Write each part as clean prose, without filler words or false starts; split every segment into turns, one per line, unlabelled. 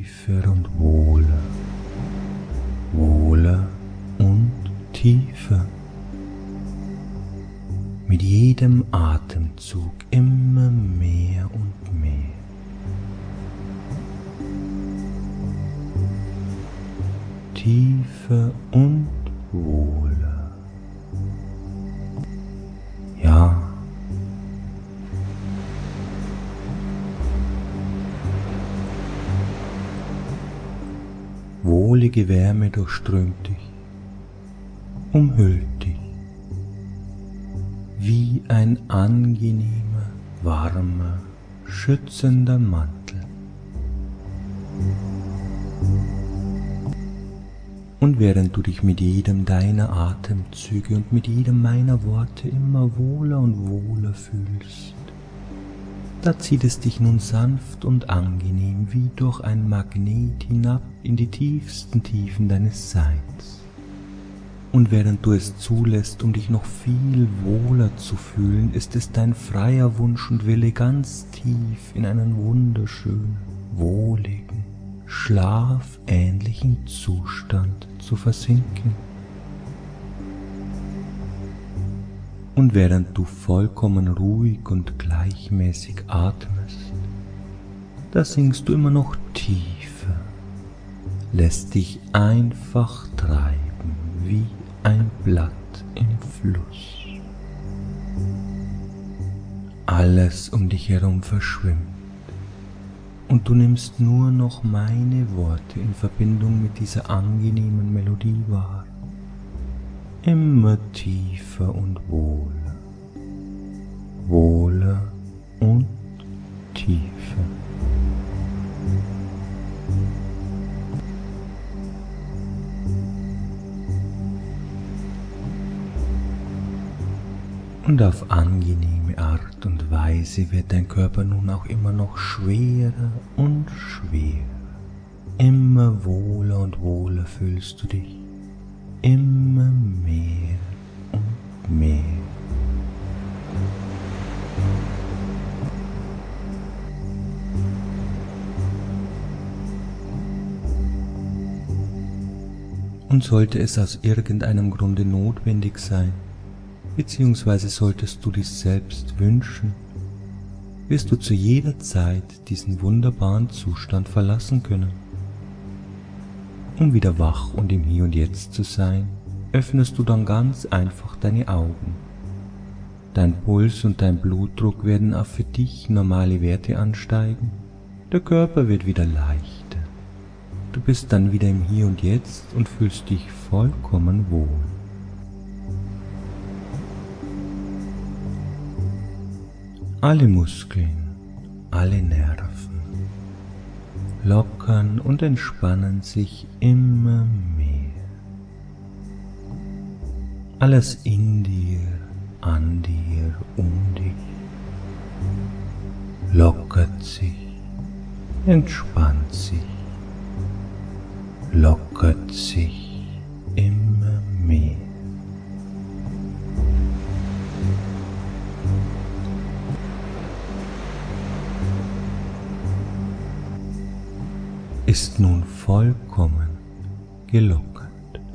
tiefer und wohler, wohler und tiefer. Mit jedem Atemzug immer mehr und mehr. Tiefer und wohler. Ja. Wohlige Wärme durchströmt dich, umhüllt dich, wie ein angenehmer, warmer, schützender Mantel. Und während du dich mit jedem deiner Atemzüge und mit jedem meiner Worte immer wohler und wohler fühlst, da zieht es dich nun sanft und angenehm wie durch ein Magnet hinab in die tiefsten Tiefen deines Seins. Und während du es zulässt, um dich noch viel wohler zu fühlen, ist es dein freier Wunsch und Wille, ganz tief in einen wunderschönen, wohligen, schlafähnlichen Zustand zu versinken. Und während du vollkommen ruhig und gleichmäßig atmest, da sinkst du immer noch tiefer, lässt dich einfach treiben wie ein Blatt im Fluss. Alles um dich herum verschwimmt und du nimmst nur noch meine Worte in Verbindung mit dieser angenehmen Melodie wahr. Immer tiefer und wohler, wohler und tiefer. Und auf angenehme Art und Weise wird dein Körper nun auch immer noch schwerer und schwerer. Immer wohler und wohler fühlst du dich. Immer mehr und mehr. Und sollte es aus irgendeinem Grunde notwendig sein, beziehungsweise solltest du dies selbst wünschen, wirst du zu jeder Zeit diesen wunderbaren Zustand verlassen können. Um wieder wach und im Hier und Jetzt zu sein, öffnest du dann ganz einfach deine Augen. Dein Puls und dein Blutdruck werden auf für dich normale Werte ansteigen, der Körper wird wieder leichter. Du bist dann wieder im Hier und Jetzt und fühlst dich vollkommen wohl. Alle Muskeln, alle Nerven lockern und entspannen sich immer mehr. Alles in dir, an dir, um dich lockert sich, entspannt sich, lockert sich immer mehr. Ist nun vollkommen gelockert.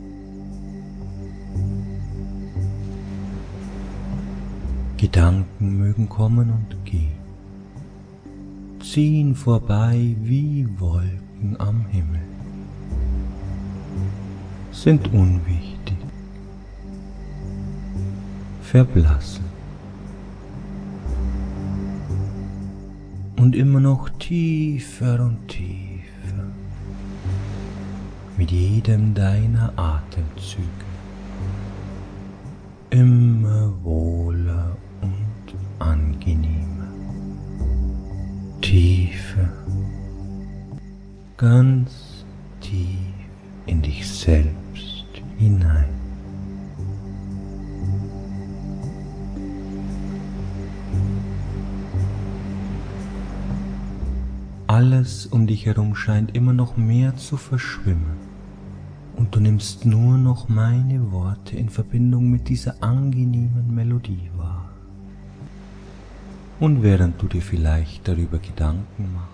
Gedanken mögen kommen und gehen, ziehen vorbei wie Wolken am Himmel, sind unwichtig, verblassen und immer noch tiefer und tiefer. Mit jedem deiner Atemzüge immer wohler und angenehmer, tiefer, ganz tief in dich selbst hinein. Alles um dich herum scheint immer noch mehr zu verschwimmen. Und du nimmst nur noch meine Worte in Verbindung mit dieser angenehmen Melodie wahr. Und während du dir vielleicht darüber Gedanken machst,